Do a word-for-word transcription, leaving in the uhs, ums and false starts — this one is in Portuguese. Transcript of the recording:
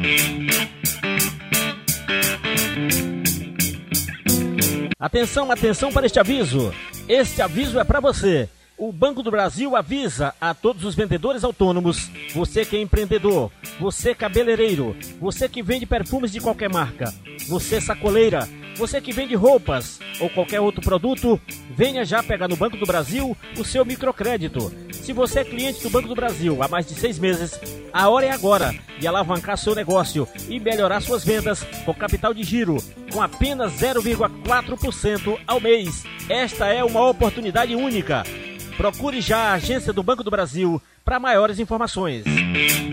Atenção, atenção para este aviso. Este aviso é para você. O Banco do Brasil avisa a todos os vendedores autônomos, você que é empreendedor, você cabeleireiro, você que vende perfumes de qualquer marca, você sacoleira, você que vende roupas ou qualquer outro produto, venha já pegar no Banco do Brasil o seu microcrédito. Se você é cliente do Banco do Brasil há mais de seis meses, a hora é agora de alavancar seu negócio e melhorar suas vendas com capital de giro, com apenas zero vírgula quatro por cento ao mês. Esta é uma oportunidade única. Procure já a agência do Banco do Brasil para maiores informações.